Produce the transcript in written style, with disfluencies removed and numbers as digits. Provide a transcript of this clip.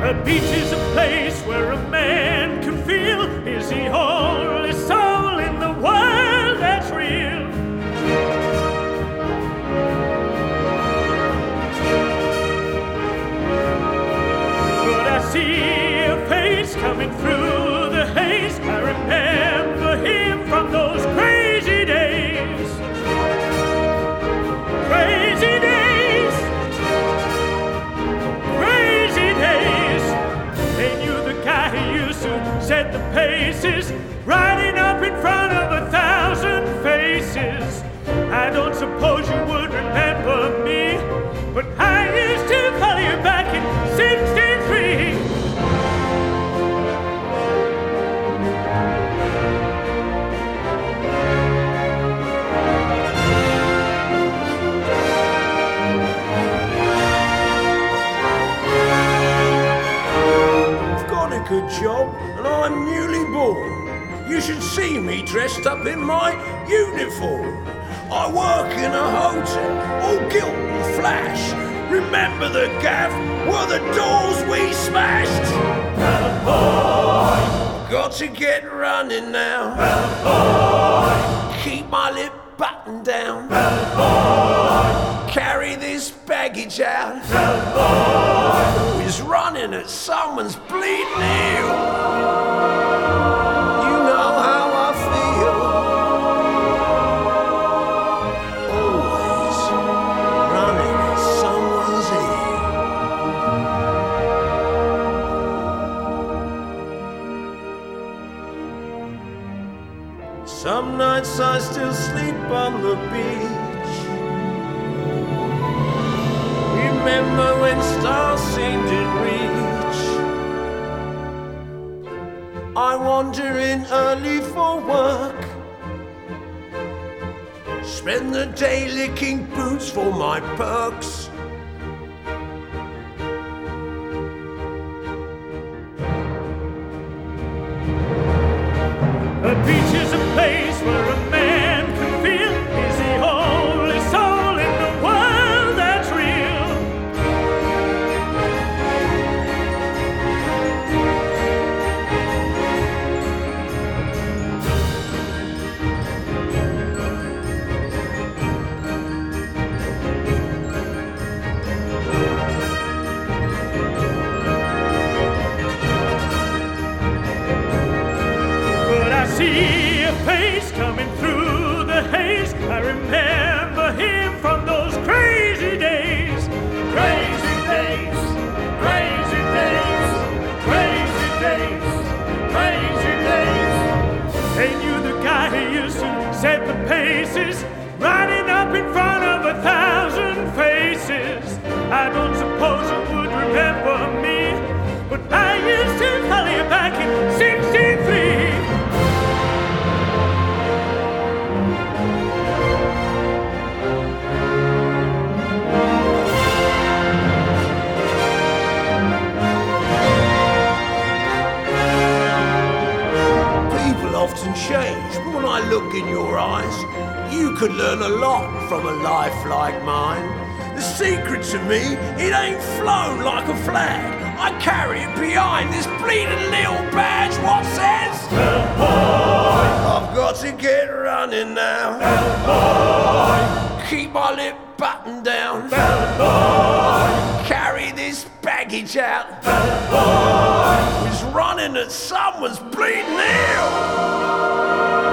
A beach is a place where a man can feel his only soul in the world that's real. But I see a face coming through the haze. I remember him from those crazy days. Crazy days. Crazy days. They knew the guy who used to set the paces, riding up in front of 1,000 faces. I don't suppose you would remember me, but I used to follow you back in '63. Good job, and I'm newly born. You should see me dressed up in my uniform. I work in a hotel, all gilt and flash. Remember the gaff? Were the doors we smashed? Boy, got to get running now. Boy, keep my lip buttoned down. Boy, carry this baggage out. Boy, always running at someone's bleeding heel. You know how I feel. Always running at someone's heel. Some nights I still sleep on the beach. Remember when stars seemed in reach. I wander in early for work, spend the day licking boots for my perks. A beach is a place where a man can feel he's the only soul in the world that's real. But I see a face coming through the haze. I remember him from those crazy days. Crazy days. Crazy days. Crazy days. Crazy days. They knew the guy who used to set the paces, riding up in front of 1,000 faces. I don't suppose you would remember me, but I used to follow you back in '63. People often change, but when I look in your eyes, you could learn a lot from a life like mine. The secret to me, it ain't flown like a flag. I carry it behind this bleeding little badge. What says? Boy, I've got to get running now. Boy, keep my lip buttoned down. Boy, carry this baggage out. Boy, who's running at someone's bleeding heel.